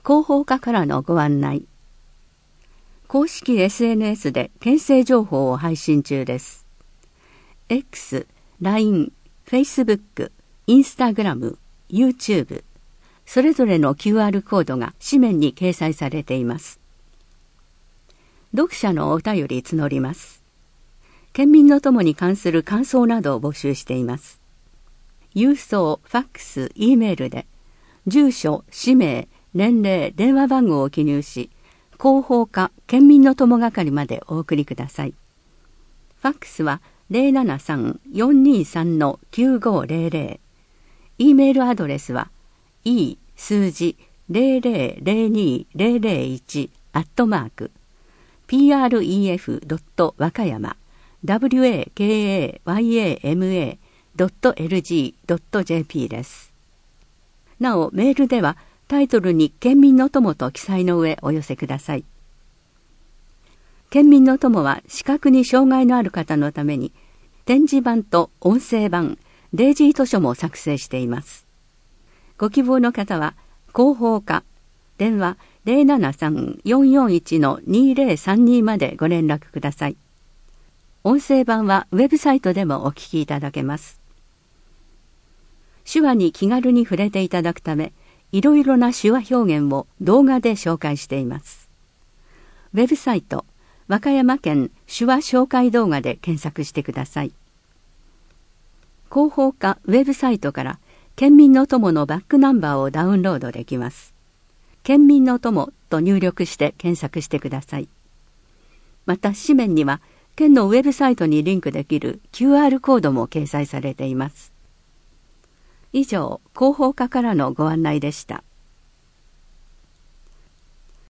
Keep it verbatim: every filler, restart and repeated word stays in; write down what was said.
広報課からのご案内。公式 エスエヌエス で県政情報を配信中です。X、ライン、Facebook、Instagram、YouTube、それぞれの キューアール コードが紙面に掲載されています。読者のお便り募ります。県民の友に関する感想などを募集しています。郵送、ファックス、Eメールで、住所、氏名、年齢、電話番号を記入し、広報課県民の友係までお送りください。ファックスは ゼロななさん よんにさん きゅうごゼロゼロ。Eメールアドレスは e 数字 ゼロゼロゼロにゼロゼロいち アットマーク プレフ ドット 和歌山 ワカヤマ ドット エルジー ドット ジェーピー です。なお、メールではタイトルに県民の友と記載の上お寄せください。県民の友は視覚に障害のある方のために点字版と音声版、デイジー図書も作成しています。ご希望の方は広報課電話 ゼロななさん よんよんいち にゼロさんに までご連絡ください。音声版はウェブサイトでもお聞きいただけます。手話に気軽に触れていただくため、いろいろな手話表現を動画で紹介しています。ウェブサイト、和歌山県手話紹介動画で検索してください。広報課ウェブサイトから県民の友のバックナンバーをダウンロードできます。県民の友と入力して検索してください。また紙面には県のウェブサイトにリンクできる キューアール コードも掲載されています。以上、広報課からのご案内でした。